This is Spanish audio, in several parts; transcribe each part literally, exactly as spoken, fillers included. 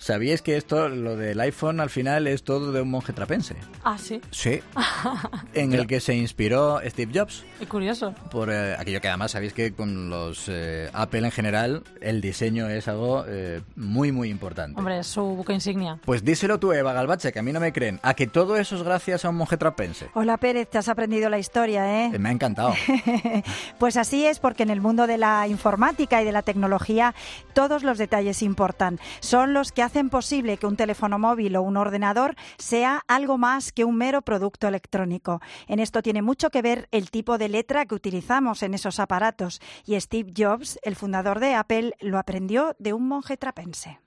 ¿Sabíais que esto, lo del iPhone, al final es todo de un monje trapense? Ah, ¿sí? Sí. En el que se inspiró Steve Jobs. Es curioso. Por eh, aquello que además sabéis que con los eh, Apple en general, el diseño es algo eh, muy, muy importante. Hombre, es su buque insignia. Pues díselo tú, Eva Galbache, que a mí no me creen. A que todo eso es gracias a un monje trapense. Hola, Pérez, te has aprendido la historia, ¿eh? Eh, me ha encantado. Pues así es, porque en el mundo de la informática y de la tecnología todos los detalles importan. Son los que hacen posible que un teléfono móvil o un ordenador sea algo más que un mero producto electrónico. En esto tiene mucho que ver el tipo de letra que utilizamos en esos aparatos. Y Steve Jobs, el fundador de Apple, lo aprendió de un monje trapense.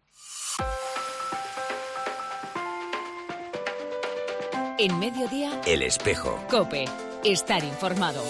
En Mediodía, El Espejo. COPE. Estar informado.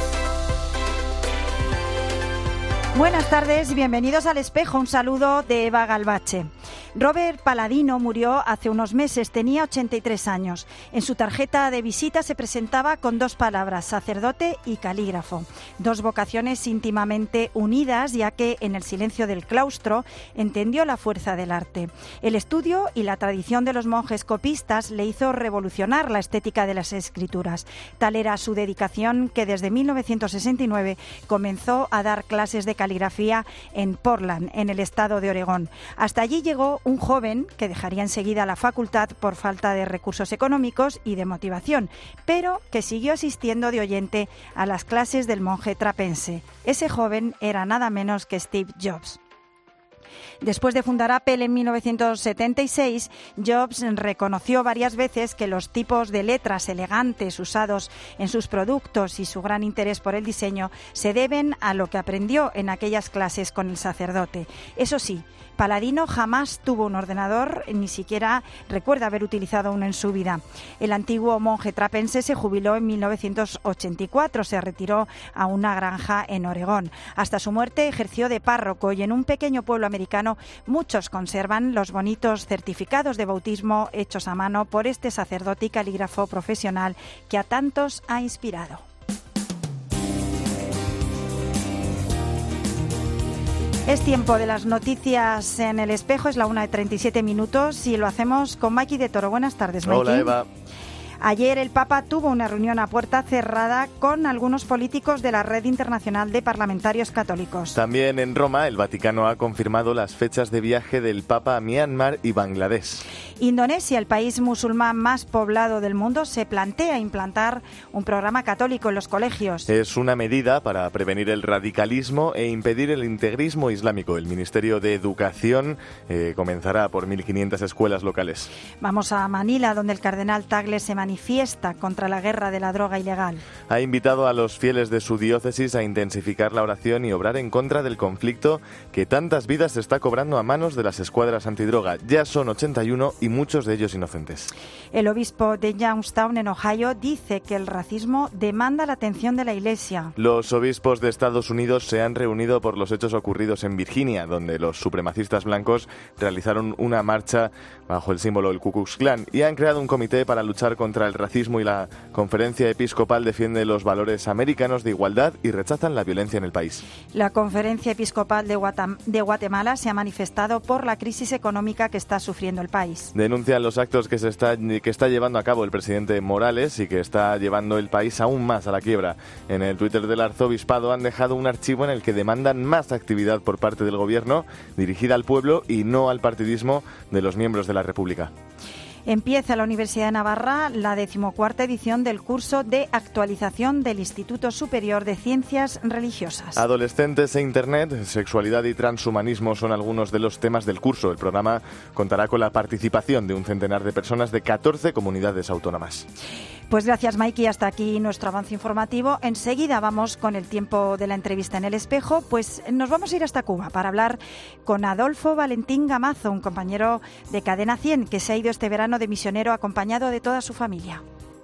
Buenas tardes y bienvenidos al Espejo. Un saludo de Eva Galbache. Robert Paladino murió hace unos meses, tenía ochenta y tres años. En su tarjeta de visita se presentaba con dos palabras, sacerdote y calígrafo. Dos vocaciones íntimamente unidas, ya que en el silencio del claustro entendió la fuerza del arte. El estudio y la tradición de los monjes copistas le hizo revolucionar la estética de las escrituras. Tal era su dedicación que desde mil novecientos sesenta y nueve comenzó a dar clases de caligrafía en Portland, en el estado de Oregón. Hasta allí llegó un joven que dejaría enseguida la facultad por falta de recursos económicos y de motivación, pero que siguió asistiendo de oyente a las clases del monje trapense. Ese joven era nada menos que Steve Jobs. Después de fundar Apple en mil novecientos setenta y seis, Jobs reconoció varias veces que los tipos de letras elegantes usados en sus productos y su gran interés por el diseño se deben a lo que aprendió en aquellas clases con el sacerdote. Eso sí, Paladino jamás tuvo un ordenador, ni siquiera recuerda haber utilizado uno en su vida. El antiguo monje trapense se jubiló en mil novecientos ochenta y cuatro, se retiró a una granja en Oregón. Hasta su muerte ejerció de párroco y en un pequeño pueblo americano muchos conservan los bonitos certificados de bautismo hechos a mano por este sacerdote y calígrafo profesional que a tantos ha inspirado. Es tiempo de las noticias en El Espejo, es la una de treinta y siete minutos y lo hacemos con Maiki de Toro. Buenas tardes, Maiki. Hola, Eva. Ayer el Papa tuvo una reunión a puerta cerrada con algunos políticos de la Red Internacional de Parlamentarios Católicos. También en Roma, el Vaticano ha confirmado las fechas de viaje del Papa a Myanmar y Bangladesh. Indonesia, el país musulmán más poblado del mundo, se plantea implantar un programa católico en los colegios. Es una medida para prevenir el radicalismo e impedir el integrismo islámico. El Ministerio de Educación eh, comenzará por mil quinientas escuelas locales. Vamos a Manila, donde el cardenal Tagle se manifiesta contra la guerra de la droga ilegal. Ha invitado a los fieles de su diócesis a intensificar la oración y obrar en contra del conflicto que tantas vidas está cobrando a manos de las escuadras antidroga. Ya son ochenta y uno y muchos de ellos inocentes. El obispo de Youngstown, en Ohio, dice que el racismo demanda la atención de la Iglesia. Los obispos de Estados Unidos se han reunido por los hechos ocurridos en Virginia, donde los supremacistas blancos realizaron una marcha bajo el símbolo del Ku Klux Klan y han creado un comité para luchar contra el racismo, y la Conferencia Episcopal defiende los valores americanos de igualdad y rechazan la violencia en el país. La Conferencia Episcopal de, Guatam- de Guatemala se ha manifestado por la crisis económica que está sufriendo el país. Denuncian los actos que se está, que está llevando a cabo el presidente Morales y que está llevando el país aún más a la quiebra. En el Twitter del arzobispado han dejado un archivo en el que demandan más actividad por parte del gobierno dirigida al pueblo y no al partidismo de los miembros de la República. Empieza en la Universidad de Navarra la decimocuarta edición del curso de actualización del Instituto Superior de Ciencias Religiosas. Adolescentes e Internet, sexualidad y transhumanismo son algunos de los temas del curso. El programa contará con la participación de un centenar de personas de catorce comunidades autónomas. Pues gracias, Maiki. Hasta aquí nuestro avance informativo. Enseguida vamos con el tiempo de la entrevista en El Espejo. Pues nos vamos a ir hasta Cuba para hablar con Adolfo Valentín Gamazo, un compañero de Cadena cien que se ha ido este verano de misionero acompañado de toda su familia.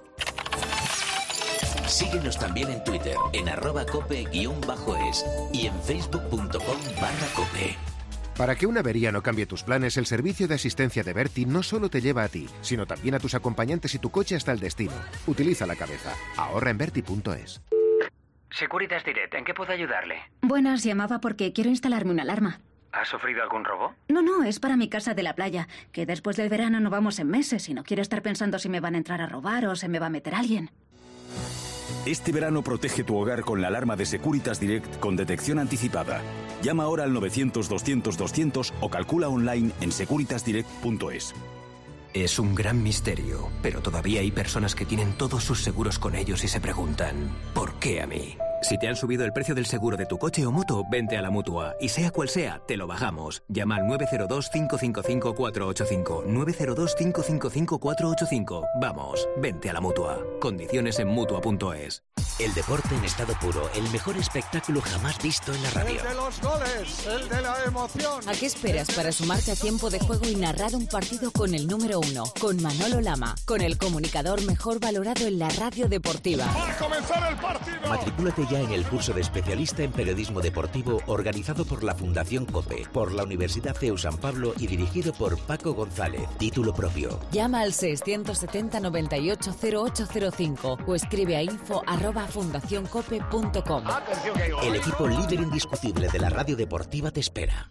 Síguenos también en Twitter, en arroba cope guión bajo es y en facebook punto com barra cope. Para que una avería no cambie tus planes, el servicio de asistencia de Berti no solo te lleva a ti, sino también a tus acompañantes y tu coche hasta el destino. Utiliza la cabeza. Ahorra en Berti punto es. Securitas Direct, ¿en qué puedo ayudarle? Buenas, llamaba porque quiero instalarme una alarma. ¿Has sufrido algún robo? No, no, es para mi casa de la playa, que después del verano no vamos en meses y no quiero estar pensando si me van a entrar a robar o se me va a meter alguien. Este verano protege tu hogar con la alarma de Securitas Direct con detección anticipada. Llama ahora al novecientos doscientos doscientos o calcula online en securitas direct punto es. Es un gran misterio, pero todavía hay personas que tienen todos sus seguros con ellos y se preguntan, ¿por qué a mí? Si te han subido el precio del seguro de tu coche o moto, vente a la Mutua. Y sea cual sea, te lo bajamos. Llama al nueve cero dos, cinco cinco cinco, cuatro ocho cinco. nueve cero dos, cinco cinco cinco, cuatro ocho cinco. Vamos, vente a la Mutua. Condiciones en Mutua punto es. El deporte en estado puro, el mejor espectáculo jamás visto en la radio. El de los goles, el de la emoción. ¿A qué esperas para sumarte a tiempo de juego y narrar un partido con el número uno? Con Manolo Lama, con el comunicador mejor valorado en la radio deportiva. ¡Va a comenzar el partido! Matricúlate ya en el curso de especialista en periodismo deportivo organizado por la Fundación COPE, por la Universidad C E U San Pablo y dirigido por Paco González. Título propio. Llama al seiscientos setenta, noventa y ocho, cero ocho cero cinco o escribe a info arroba fundacioncope punto com. El equipo líder indiscutible de la radio deportiva te espera.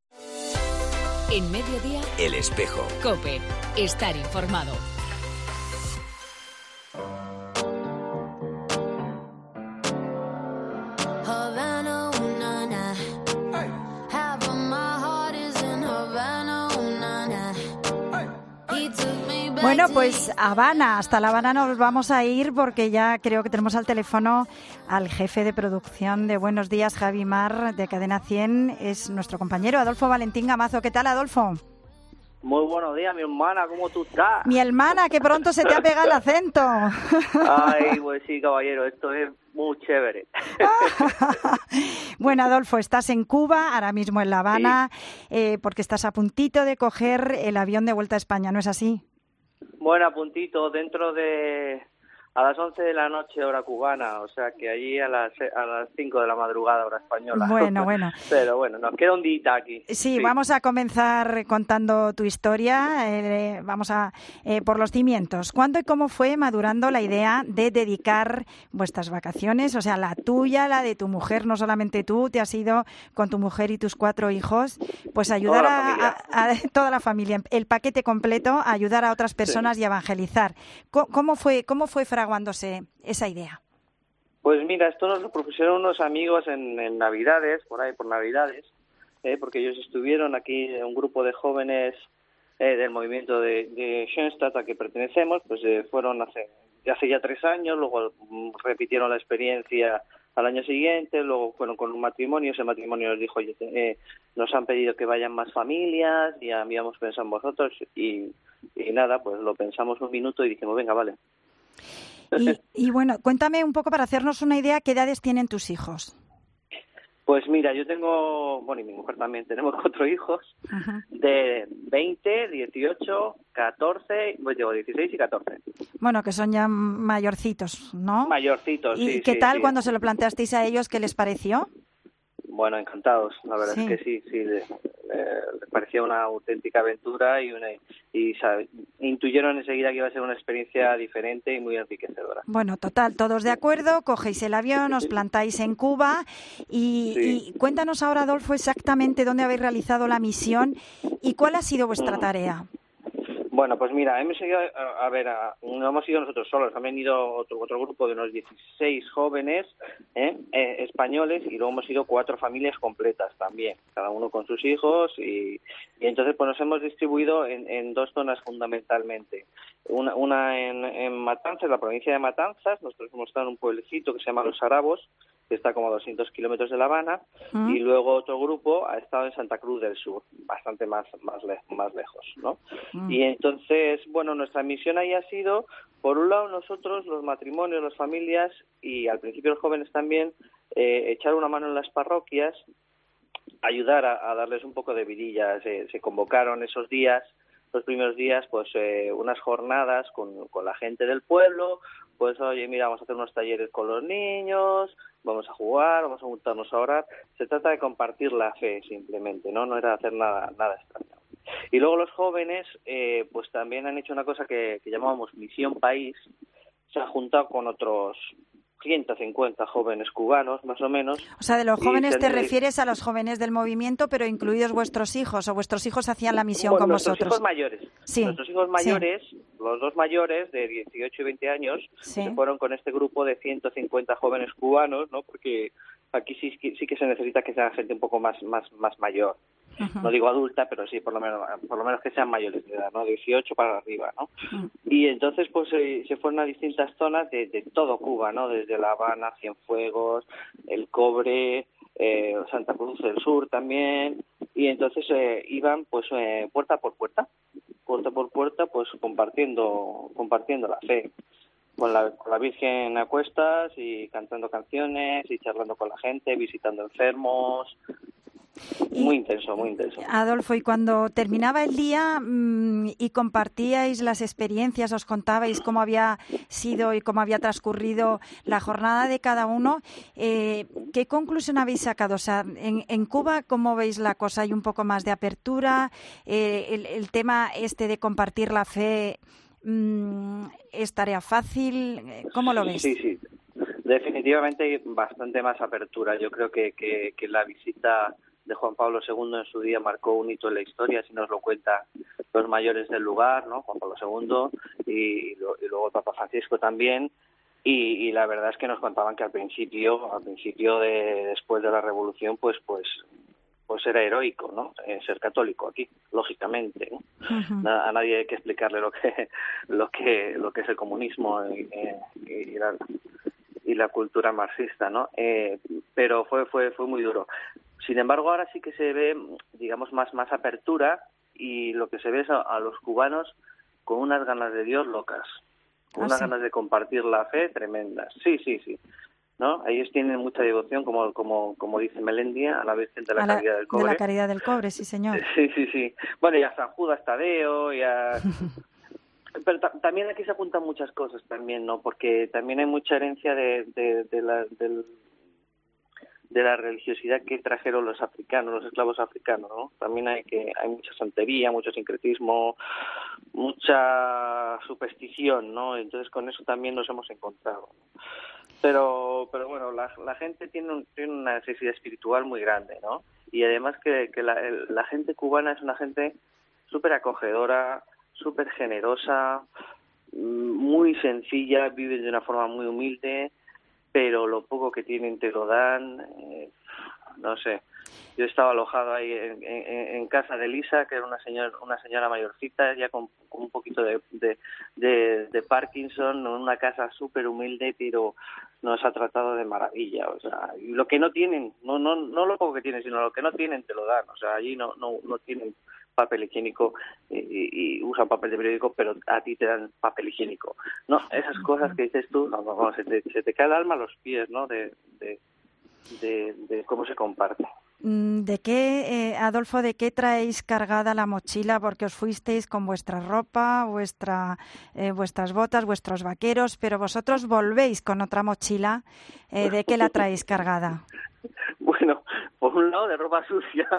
En Mediodía, El Espejo. COPE. Estar informado. Bueno, pues Habana, hasta La Habana nos vamos a ir porque ya creo que tenemos al teléfono al jefe de producción de Buenos Días, Javi Mar, de Cadena cien. Es nuestro compañero Adolfo Valentín Gamazo. ¿Qué tal, Adolfo? Muy buenos días, mi hermana, ¿cómo tú estás? Mi hermana, que pronto se te ha pegado el acento. Ay, pues sí, caballero, esto es muy chévere. Bueno, Adolfo, estás en Cuba, ahora mismo en La Habana, sí. eh, porque estás a puntito de coger el avión de vuelta a España, ¿no es así? Bueno, a puntito, dentro de... a las once de la noche, hora cubana, o sea que allí a las a las cinco de la madrugada, hora española. Bueno, bueno. Pero bueno, nos queda un día aquí. Sí, sí, vamos a comenzar contando tu historia, eh, vamos a eh, por los cimientos. ¿Cuándo y cómo fue madurando la idea de dedicar vuestras vacaciones, o sea, la tuya, la de tu mujer, no solamente tú, te has ido con tu mujer y tus cuatro hijos, pues ayudar a, a, a toda la familia, el paquete completo, a ayudar a otras personas sí. y a evangelizar? ¿Cómo, cómo fue, cómo fue fraguándose esa idea? Pues mira, esto nos lo propusieron unos amigos en, en Navidades, por ahí por Navidades, eh, porque ellos estuvieron aquí, un grupo de jóvenes eh, del movimiento de, de Schoenstatt al que pertenecemos, pues eh, fueron hace, hace ya tres años, luego mm, repitieron la experiencia al año siguiente, luego fueron con un matrimonio, ese matrimonio nos dijo, oye, eh, nos han pedido que vayan más familias y habíamos pensado en vosotros y, y nada, pues lo pensamos un minuto y dijimos, venga, vale. Y, y bueno, cuéntame un poco para hacernos una idea, ¿qué edades tienen tus hijos? Pues mira, yo tengo, bueno, y mi mujer también, tenemos cuatro hijos, ajá, de veinte, dieciocho, catorce, pues digo dieciséis y catorce. Bueno, que son ya mayorcitos, ¿no? Mayorcitos, ¿Y sí. ¿Y qué sí, tal sí. cuando se lo planteasteis a ellos? ¿Qué les pareció? Bueno, encantados, la verdad sí. es que sí, sí, les, eh, les parecía una auténtica aventura y una y sabe, intuyeron enseguida que iba a ser una experiencia diferente y muy enriquecedora. Bueno, total, todos de acuerdo, cogéis el avión, os plantáis en Cuba y, sí. y cuéntanos ahora, Adolfo, exactamente dónde habéis realizado la misión y cuál ha sido vuestra mm. tarea. Bueno, pues mira, hemos ido, a, a ver, a, no hemos ido nosotros solos, han venido otro, otro grupo de unos dieciséis jóvenes ¿eh? Eh, españoles y luego hemos ido cuatro familias completas también, cada uno con sus hijos y, y entonces pues nos hemos distribuido en, en dos zonas fundamentalmente. Una, una en, en Matanzas, la provincia de Matanzas, nosotros hemos estado en un pueblecito que se llama Los Arabos, que está como a doscientos kilómetros de La Habana, ¿Mm? y luego otro grupo ha estado en Santa Cruz del Sur, bastante más más, le- más lejos, ¿no? ¿Mm? Y entonces, bueno, nuestra misión ahí ha sido, por un lado nosotros, los matrimonios, las familias, y al principio los jóvenes también, eh, echar una mano en las parroquias, ayudar a, a darles un poco de vidilla. Se, se convocaron esos días, los primeros días, pues eh, unas jornadas con, con la gente del pueblo, pues oye, mira, vamos a hacer unos talleres con los niños, vamos a jugar, vamos a juntarnos a orar. Se trata de compartir la fe simplemente, ¿no? No era hacer nada nada extraño. Y luego los jóvenes, eh, pues también han hecho una cosa que, que llamábamos Misión País, se han juntado con otros ciento cincuenta jóvenes cubanos, más o menos. O sea, de los jóvenes se te han... refieres a los jóvenes del movimiento, pero incluidos vuestros hijos, o vuestros hijos hacían la misión bueno, con nuestros vosotros. Hijos mayores. Sí. Nuestros hijos mayores, sí. Los dos mayores de dieciocho y veinte años, sí. se fueron con este grupo de ciento cincuenta jóvenes cubanos, ¿no? Porque aquí sí, sí que se necesita que sea gente un poco más, más, más mayor. Uh-huh. No digo adulta, pero sí, por lo menos por lo menos que sean mayores de edad, ¿no? dieciocho para arriba, ¿no? Uh-huh. Y entonces, pues, eh, se fueron a distintas zonas de, de todo Cuba, ¿no? Desde La Habana, Cienfuegos, El Cobre, eh, Santa Cruz del Sur también, y entonces eh, iban, pues, eh, puerta por puerta, puerta por puerta, pues, compartiendo compartiendo la fe. Con la, con la Virgen a cuestas y cantando canciones y charlando con la gente, visitando enfermos. Y, muy intenso, muy intenso. Adolfo, y cuando terminaba el día mmm, y compartíais las experiencias, os contabais cómo había sido y cómo había transcurrido la jornada de cada uno, eh, ¿qué conclusión habéis sacado? O sea, en, en Cuba, ¿cómo veis la cosa? ¿Hay un poco más de apertura? Eh, el, el tema este de compartir la fe, mmm, ¿es tarea fácil? ¿Cómo lo ves? Sí, sí. Definitivamente hay bastante más apertura. Yo creo que, que, que la visita de Juan Pablo segundo en su día marcó un hito en la historia, si nos lo cuentan los mayores del lugar, ¿no? Juan Pablo segundo y, y, lo, y luego el Papa Francisco también. Y, y la verdad es que nos contaban que al principio, al principio de después de la Revolución, pues, pues, pues era heroico, ¿no? Eh, ser católico aquí, lógicamente, ¿no? Uh-huh. A nadie hay que explicarle lo que, lo que, lo que es el comunismo y, y, y la y la cultura marxista, ¿no? Eh, pero fue fue fue muy duro. Sin embargo, ahora sí que se ve, digamos, más más apertura, y lo que se ve es a, a los cubanos con unas ganas de Dios locas, con ¿Ah, unas sí? ganas de compartir la fe tremendas. Sí, sí, sí. ¿No? Ellos tienen mucha devoción, como como como dice Melendi, a la Virgen de la, la Caridad del Cobre. De la Caridad del Cobre, sí, señor. Sí, sí, sí. Bueno, y a San Judas Tadeo, y a... Pero ta- también aquí se apuntan muchas cosas también, ¿no? Porque también hay mucha herencia de, de, de, la, de, de la religiosidad que trajeron los africanos, los esclavos africanos, ¿no? También hay que hay mucha santería, mucho sincretismo, mucha superstición, ¿no? Entonces con eso también nos hemos encontrado. Pero pero bueno, la, la gente tiene, un, tiene una necesidad espiritual muy grande, ¿no? Y además que, que la, el, la gente cubana es una gente súper acogedora, súper generosa, muy sencilla, viven de una forma muy humilde, pero lo poco que tienen te lo dan, eh, no sé. Yo estaba alojado ahí en, en, en casa de Lisa, que era una señora, una señora mayorcita, ya con, con un poquito de, de, de, de Parkinson, en una casa súper humilde, pero nos ha tratado de maravilla. O sea, y lo que no tienen, no no no lo poco que tienen, sino lo que no tienen te lo dan. O sea, allí no no no tienen papel higiénico y, y, y usan papel de periódico, pero a ti te dan papel higiénico. No, esas cosas que dices tú, no, no, se, te, se te cae el alma a los pies, ¿no? De, de, de, de cómo se comparte. ¿De qué, eh, Adolfo, de qué traéis cargada la mochila? Porque os fuisteis con vuestra ropa, vuestra, eh, vuestras botas, vuestros vaqueros, pero vosotros volvéis con otra mochila. Eh, ¿De qué la traéis cargada? Bueno, por un lado de ropa sucia,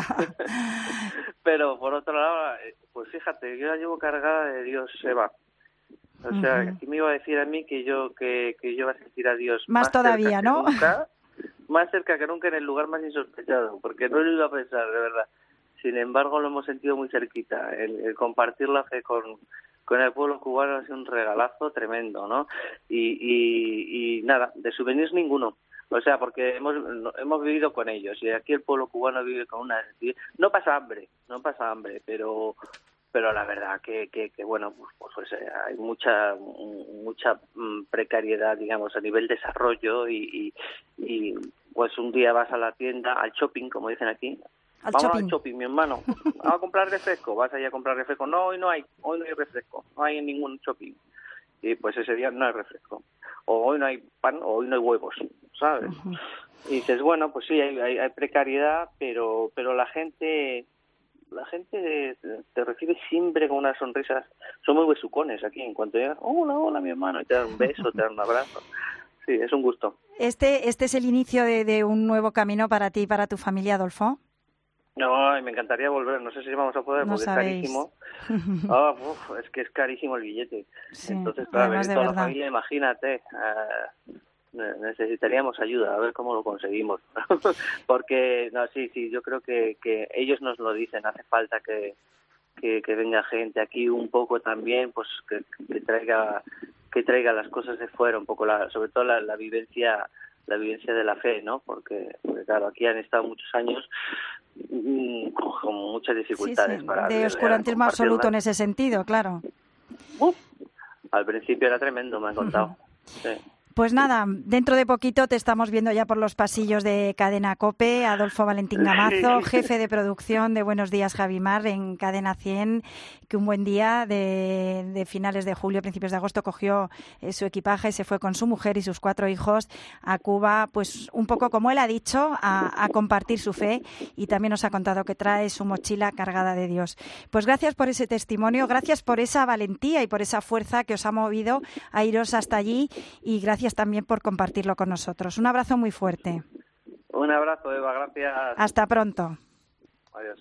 pero por otro lado, pues fíjate, yo la llevo cargada de Dios Eva. O sea, uh-huh. Aquí me iba a decir a mí que yo que, que yo iba a sentir a Dios más, más todavía, ¿no? Nunca, más cerca que nunca, en el lugar más insospechado, porque no lo iba a pensar, de verdad. Sin embargo, lo hemos sentido muy cerquita. El, el compartir la fe con, con el pueblo cubano ha sido un regalazo tremendo, ¿no? Y, y, y nada, de souvenirs ninguno. O sea, porque hemos hemos vivido con ellos, y aquí el pueblo cubano vive con una... No pasa hambre, no pasa hambre, pero pero la verdad que, que, que bueno, pues, pues hay mucha mucha precariedad, digamos, a nivel desarrollo, y, y, y pues un día vas a la tienda, al shopping, como dicen aquí, al vamos shopping. al shopping, mi hermano, vamos a comprar refresco, vas allá a comprar refresco, no, hoy no hay, hoy no hay refresco, no hay en ningún shopping, y pues ese día no hay refresco, o hoy no hay pan, o hoy no hay huevos, ¿sabes? Uh-huh. Y dices, bueno, pues sí, hay, hay, hay precariedad, pero pero la gente la gente te recibe siempre con unas sonrisas. Son muy besucones aquí, en cuanto llegas, hola, hola, mi hermano, y te dan un beso, te dan un abrazo. Sí, es un gusto. ¿Este este es el inicio de, de un nuevo camino para ti y para tu familia, Adolfo? No, me encantaría volver, no sé si vamos a poder, no porque sabéis. Es carísimo. Oh, uf, es que es carísimo el billete. Sí, entonces, para ver toda verdad. la familia, imagínate, uh, necesitaríamos ayuda, a ver cómo lo conseguimos. Porque, no, sí, sí, yo creo que, que ellos nos lo dicen, hace falta que, que, que venga gente aquí un poco también, pues que, que traiga que traiga las cosas de fuera, un poco, la, sobre todo la, la vivencia la vivencia de la fe, ¿no? Porque, porque claro, aquí han estado muchos años mmm, con muchas dificultades. Sí, sí, para de oscurantismo absoluto en ese sentido, claro. Uf, al principio era tremendo, me han contado. Uh-huh. Sí. Pues nada, dentro de poquito te estamos viendo ya por los pasillos de Cadena COPE, Adolfo Valentín Gamazo, jefe de producción de Buenos Días Javimar en Cadena cien, que un buen día de, de finales de julio, principios de agosto, cogió eh, su equipaje y se fue con su mujer y sus cuatro hijos a Cuba, pues un poco como él ha dicho, a, a compartir su fe, y también nos ha contado que trae su mochila cargada de Dios. Pues gracias por ese testimonio, gracias por esa valentía y por esa fuerza que os ha movido a iros hasta allí, y gracias también por compartirlo con nosotros. Un abrazo muy fuerte. Un abrazo, Eva, gracias. Hasta pronto. Adiós.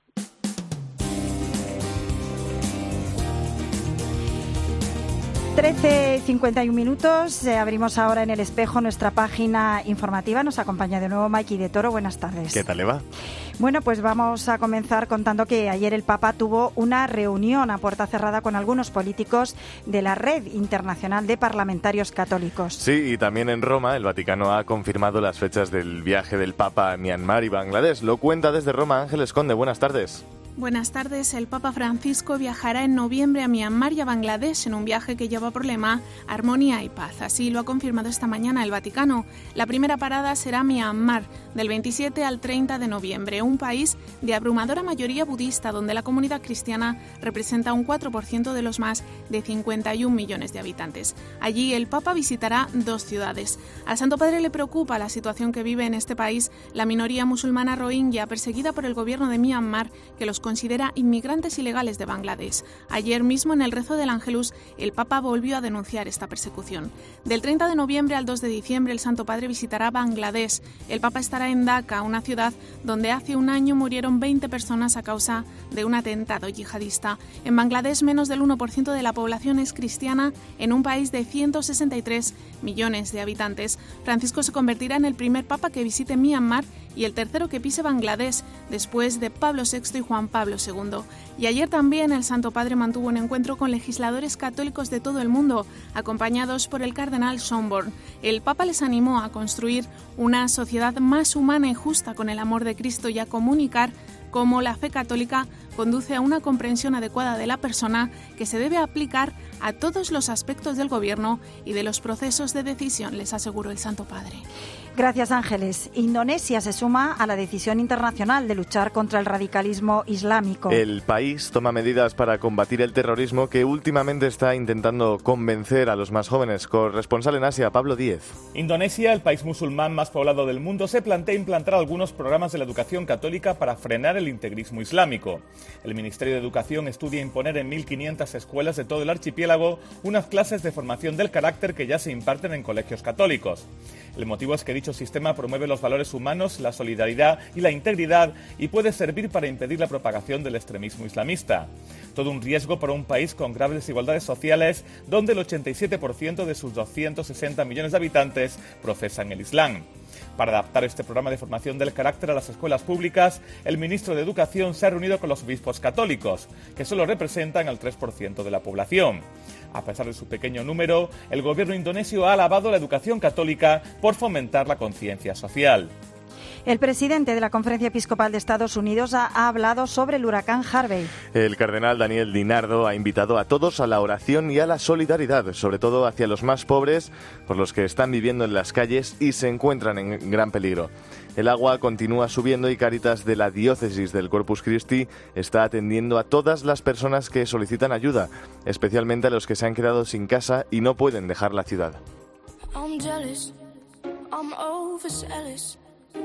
trece cincuenta y un minutos, eh, abrimos ahora en El Espejo nuestra página informativa. Nos acompaña de nuevo Maiki de Toro. Buenas tardes. ¿Qué tal, Eva? Bueno, pues vamos a comenzar contando que ayer el Papa tuvo una reunión a puerta cerrada con algunos políticos de la Red Internacional de Parlamentarios Católicos. Sí, y también en Roma el Vaticano ha confirmado las fechas del viaje del Papa a Myanmar y Bangladesh. Lo cuenta desde Roma Ángeles Conde. Buenas tardes. Buenas tardes. El Papa Francisco viajará en noviembre a Myanmar y a Bangladesh en un viaje que lleva por lema Armonía y Paz. Así lo ha confirmado esta mañana el Vaticano. La primera parada será Myanmar, del veintisiete al treinta de noviembre, un país de abrumadora mayoría budista, donde la comunidad cristiana representa un cuatro por ciento de los más de cincuenta y un millones de habitantes. Allí el Papa visitará dos ciudades. Al Santo Padre le preocupa la situación que vive en este país la minoría musulmana rohingya, perseguida por el gobierno de Myanmar, que los considera inmigrantes ilegales de Bangladesh. Ayer mismo, en el rezo del Ángelus, el Papa volvió a denunciar esta persecución. Del treinta de noviembre al dos de diciembre, el Santo Padre visitará Bangladesh. El Papa estará en Dhaka, una ciudad donde hace un año murieron veinte personas a causa de un atentado yihadista. En Bangladesh, menos del uno por ciento de la población es cristiana, en un país de ciento sesenta y tres millones de habitantes. Francisco se convertirá en el primer Papa que visite Myanmar y el tercero que pise Bangladesh, después de Pablo sexto y Juan Pablo segundo. Y ayer también el Santo Padre mantuvo un encuentro con legisladores católicos de todo el mundo, acompañados por el cardenal Schönborn. El Papa les animó a construir una sociedad más humana y justa con el amor de Cristo y a comunicar cómo la fe católica conduce a una comprensión adecuada de la persona que se debe aplicar a todos los aspectos del gobierno y de los procesos de decisión, les aseguró el Santo Padre. Gracias, Ángeles. Indonesia se suma a la decisión internacional de luchar contra el radicalismo islámico. El país toma medidas para combatir el terrorismo que últimamente está intentando convencer a los más jóvenes. Corresponsal en Asia, Pablo Díez. Indonesia, el país musulmán más poblado del mundo, se plantea implantar algunos programas de la educación católica para frenar el integrismo islámico. El Ministerio de Educación estudia imponer en mil quinientas escuelas de todo el archipiélago unas clases de formación del carácter que ya se imparten en colegios católicos. El motivo es que dicho sistema promueve los valores humanos, la solidaridad y la integridad y puede servir para impedir la propagación del extremismo islamista. Todo un riesgo para un país con graves desigualdades sociales, donde el ochenta y siete por ciento de sus doscientos sesenta millones de habitantes profesan el Islam. Para adaptar este programa de formación del carácter a las escuelas públicas, el ministro de Educación se ha reunido con los obispos católicos, que solo representan al tres por ciento de la población. A pesar de su pequeño número, el gobierno indonesio ha alabado la educación católica por fomentar la conciencia social. El presidente de la Conferencia Episcopal de Estados Unidos ha, ha hablado sobre el huracán Harvey. El cardenal Daniel DiNardo ha invitado a todos a la oración y a la solidaridad, sobre todo hacia los más pobres, por los que están viviendo en las calles y se encuentran en gran peligro. El agua continúa subiendo y Cáritas de la diócesis del Corpus Christi está atendiendo a todas las personas que solicitan ayuda, especialmente a los que se han quedado sin casa y no pueden dejar la ciudad. I'm jealous, I'm overzealous.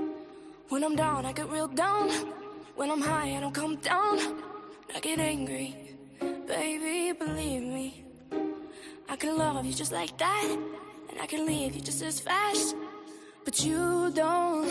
When I'm down, I get real down. When I'm high, I don't come down. I get angry, baby, believe me. I can love you just like that, and I can leave you just as fast. But you don't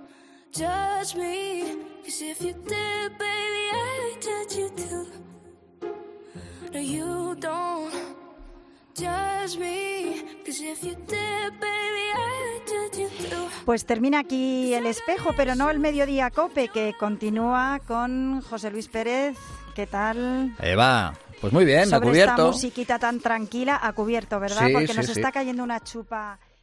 judge me, 'cause if you did, baby, I'd judge you too. No, you don't judge me, Pues termina aquí el espejo, pero no el Mediodía Cope, que continúa con José Luis Pérez. ¿Qué tal? Eva, pues muy bien, Sobre a cubierto. Esta musiquita tan tranquila, a cubierto, ¿verdad? Sí, Porque sí, nos sí. está cayendo una chupa